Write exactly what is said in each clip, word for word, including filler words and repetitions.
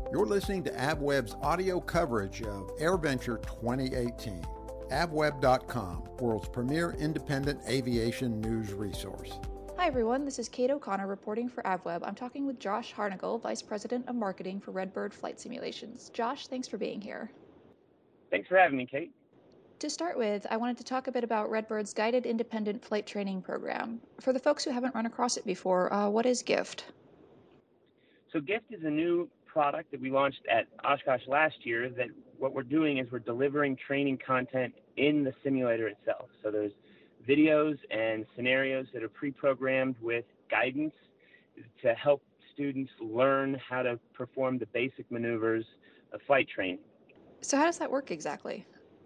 You're listening to AvWeb's audio coverage of AirVenture twenty eighteen. avweb dot com, world's premier independent aviation news resource. Hi everyone, this is Kate O'Connor reporting for AvWeb. I'm talking with Josh Harnagle, Vice President of Marketing for Redbird Flight Simulations. Josh, thanks for being here. Thanks for having me, Kate. To start with, I wanted to talk a bit about Redbird's Guided Independent Flight Training Program. For the folks who haven't run across it before, uh, what is GIFT? So GIFT is a new product that we launched at Oshkosh last year that what we're doing is we're delivering training content in the simulator itself. So there's videos and scenarios that are pre-programmed with guidance to help students learn how to perform the basic maneuvers of flight training. So how does that work exactly?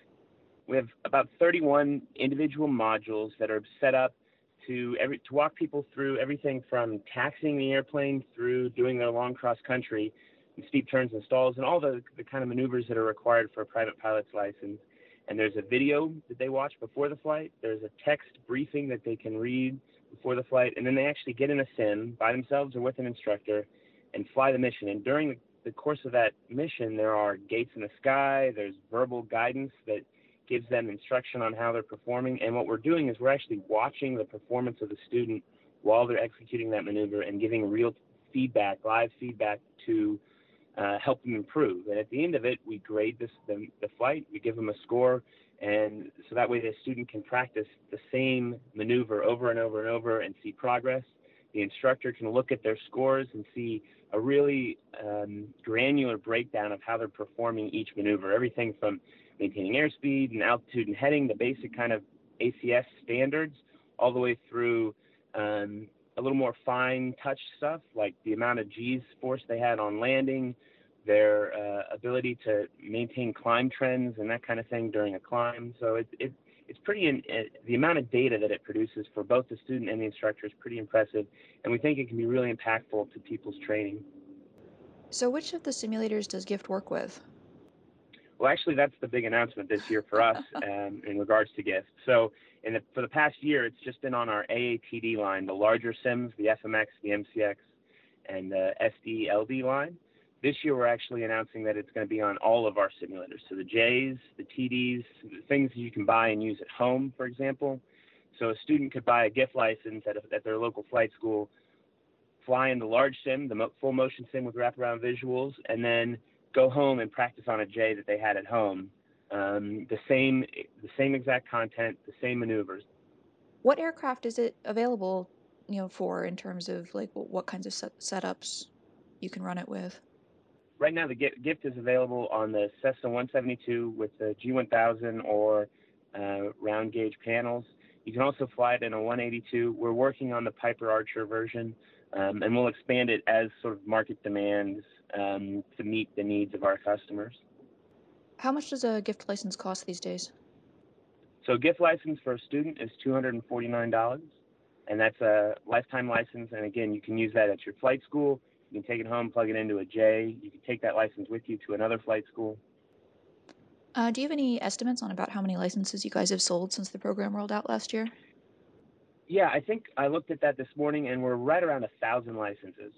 We have about thirty-one individual modules that are set up to every to walk people through everything from taxiing the airplane through doing their long cross country and steep turns and stalls and all the, the kind of maneuvers that are required for a private pilot's license. And there's a video that they watch before the flight. There's a text briefing that they can read before the flight. And then they actually get in a sim by themselves or with an instructor and fly the mission. And during the, the course of that mission, there are gates in the sky. There's verbal guidance that gives them instruction on how they're performing. And what we're doing is we're actually watching the performance of the student while they're executing that maneuver and giving real feedback, live feedback to uh, help them improve. And at the end of it, we grade this, the, the flight, we give them a score, and so that way the student can practice the same maneuver over and over and over and see progress. The instructor can look at their scores and see a really um, granular breakdown of how they're performing each maneuver, everything from maintaining airspeed and altitude and heading, the basic kind of A C S standards, all the way through um, a little more fine touch stuff, like the amount of G's force they had on landing, their uh, ability to maintain climb trends and that kind of thing during a climb. So it, it, it's pretty, in, it, the amount of data that it produces for both the student and the instructor is pretty impressive, and we think it can be really impactful to people's training. So which of the simulators does GIFT work with? Well, actually, that's the big announcement this year for us um, in regards to GIFT. So in the, for the past year, it's just been on our A A T D line, the larger sims, the F M X, the M C X, and the S D L D line. This year, we're actually announcing that it's going to be on all of our simulators. So the J's, the T Ds, the things you can buy and use at home, for example. So a student could buy a GIFT license at, a, at their local flight school, fly in the large sim, the mo- full motion sim with wraparound visuals, and then go home and practice on a J that they had at home. Um, the same, the same exact content, the same maneuvers. What aircraft is it available, you know, for in terms of like what kinds of set- setups you can run it with? Right now, the GIFT is available on the Cessna one seventy-two with the G one thousand or uh, round gauge panels. You can also fly it in a one eighty-two. We're working on the Piper Archer version, um, and we'll expand it as sort of market demands um, to meet the needs of our customers. How much does a GIFT license cost these days? So a GIFT license for a student is two hundred forty-nine dollars, and that's a lifetime license. And again, you can use that at your flight school. You can take it home, plug it into a J. You can take that license with you to another flight school. Uh, do you have any estimates on about how many licenses you guys have sold since the program rolled out last year? Yeah, I think I looked at that this morning, and we're right around a thousand licenses.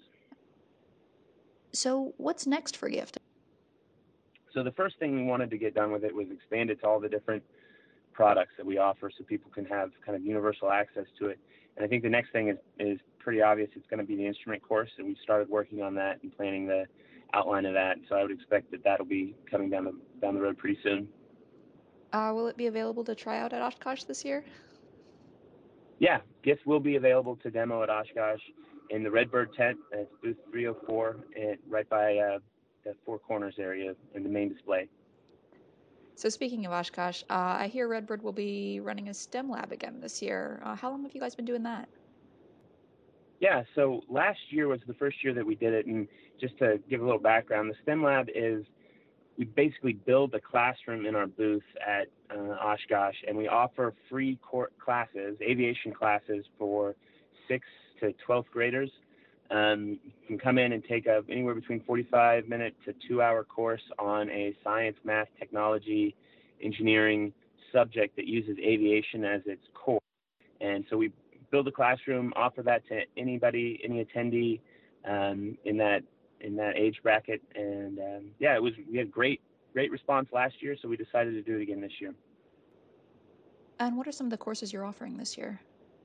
So what's next for GIFT? So the first thing we wanted to get done with it was expand it to all the different products that we offer so people can have kind of universal access to it. And I think the next thing is, is pretty obvious. It's going to be the instrument course, and we've started working on that and planning the outline of that. So I would expect that that'll be coming down the, down the road pretty soon. Uh, will it be available to try out at Oshkosh this year? Yeah, GIFT will be available to demo at Oshkosh in the Redbird tent. It's booth three oh four, and right by uh, the Four Corners area in the main display. So speaking of Oshkosh, uh, I hear Redbird will be running a STEM lab again this year. Uh, how long have you guys been doing that? Yeah, so last year was the first year that we did it, and just to give a little background, the STEM lab is we basically build a classroom in our booth at uh, Oshkosh, and we offer free core classes, aviation classes for sixth to twelfth graders. Um, you can come in and take a anywhere between forty-five minute to two hour course on a science, math, technology, engineering subject that uses aviation as its core. And so we build a classroom, offer that to anybody, any attendee um, in that in that age bracket. And um, yeah, it was we had great great response last year, so we decided to do it again this year. And what are some of the courses you're offering this year?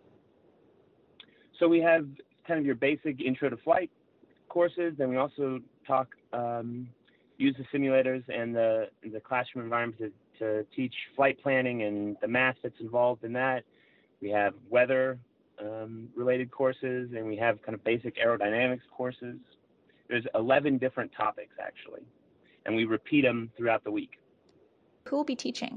So we have kind of your basic intro to flight courses, then we also talk, um, use the simulators and the, the classroom environment to, to teach flight planning and the math that's involved in that. We have weather um, related courses, and we have kind of basic aerodynamics courses. There's eleven different topics actually, and we repeat them throughout the week. Who will be teaching?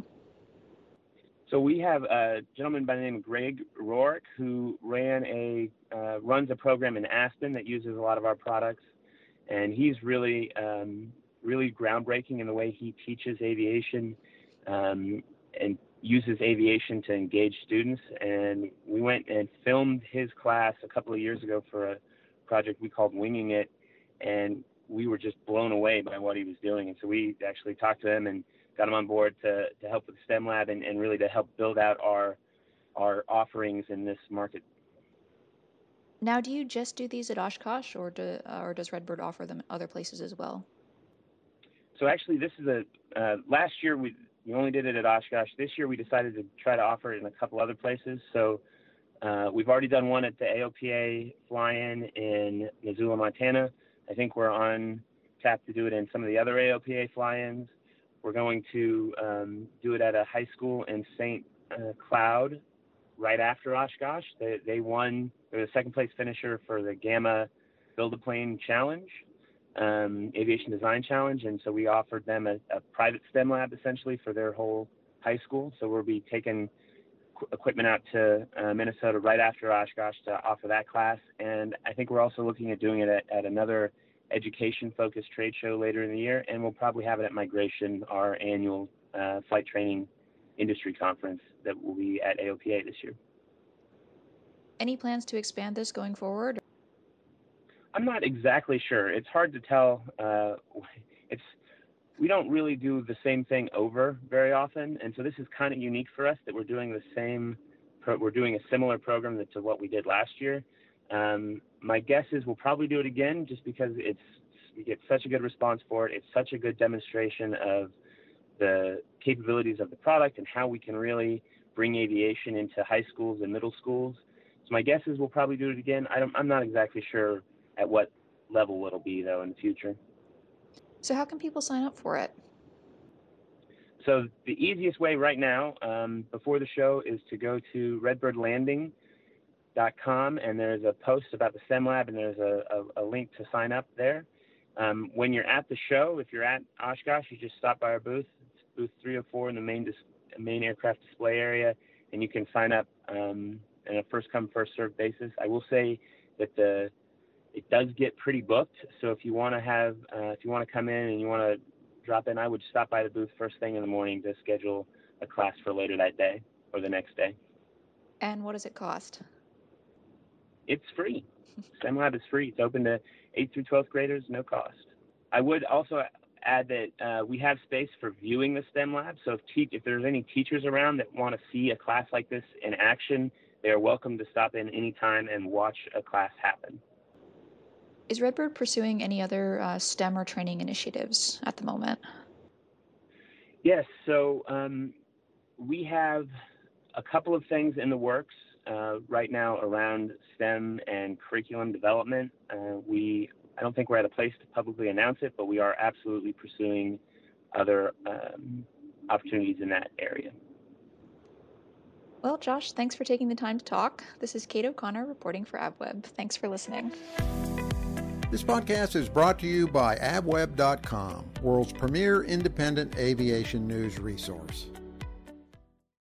So we have a gentleman by the name of Greg Rourke, who ran a uh, runs a program in Aspen that uses a lot of our products, and he's really um, really groundbreaking in the way he teaches aviation um, and uses aviation to engage students. And we went and filmed his class a couple of years ago for a project we called Winging It, and we were just blown away by what he was doing. And so we actually talked to him and got him on board to, to help with STEM Lab and, and really to help build out our our offerings in this market. Now, do you just do these at Oshkosh, or do, uh, or does Redbird offer them at other places as well? So actually, this is a uh, last year we we only did it at Oshkosh. This year we decided to try to offer it in a couple other places. So uh, we've already done one at the A O P A fly-in in Missoula, Montana. I think we're on tap to do it in some of the other A O P A fly-ins. We're going to um, do it at a high school in Saint Uh, Cloud right after Oshkosh. They, they won, they're the second place finisher for the Gamma Build-A-Plane Challenge, um, Aviation Design Challenge, and so we offered them a, a private STEM lab essentially for their whole high school. So we'll be taking qu- equipment out to uh, Minnesota right after Oshkosh to offer that class, and I think we're also looking at doing it at, at another education-focused trade show later in the year, and we'll probably have it at Migration, our annual uh, flight training industry conference that will be at A O P A this year. Any plans to expand this going forward? I'm not exactly sure. It's hard to tell. Uh, it's we don't really do the same thing over very often, and so this is kind of unique for us that we're doing the same. Pro- we're doing a similar program to what we did last year. Um, my guess is we'll probably do it again, just because it's we get such a good response for it. It's such a good demonstration of the capabilities of the product and how we can really bring aviation into high schools and middle schools. So my guess is we'll probably do it again. I don't, I'm not exactly sure at what level it'll be, though, in the future. So how can people sign up for it? So the easiest way right now, um, before the show, is to go to redbird landing dot com, and there's a post about the STEM Lab, and there's a, a, a link to sign up there. Um, when you're at the show, if you're at Oshkosh, you just stop by our booth. It's booth three oh four in the main dis- main aircraft display area, and you can sign up um, on a first-come, first-served basis. I will say that the it does get pretty booked, so if you want to have uh, if you want to come in and you want to drop in, I would stop by the booth first thing in the morning to schedule a class for later that day or the next day. And what does it cost? It's free. STEM Lab is free. It's open to eighth through twelfth graders, no cost. I would also add that uh, we have space for viewing the STEM Lab. So if, te- if there's any teachers around that want to see a class like this in action, they are welcome to stop in anytime and watch a class happen. Is Redbird pursuing any other uh, STEM or training initiatives at the moment? Yes. So um, we have a couple of things in the works uh, right now around STEM and curriculum development. Uh, we I don't think we're at a place to publicly announce it, but we are absolutely pursuing other um, opportunities in that area. Well, Josh, thanks for taking the time to talk. This is Kate O'Connor reporting for AvWeb. Thanks for listening. This podcast is brought to you by avweb dot com, world's premier independent aviation news resource.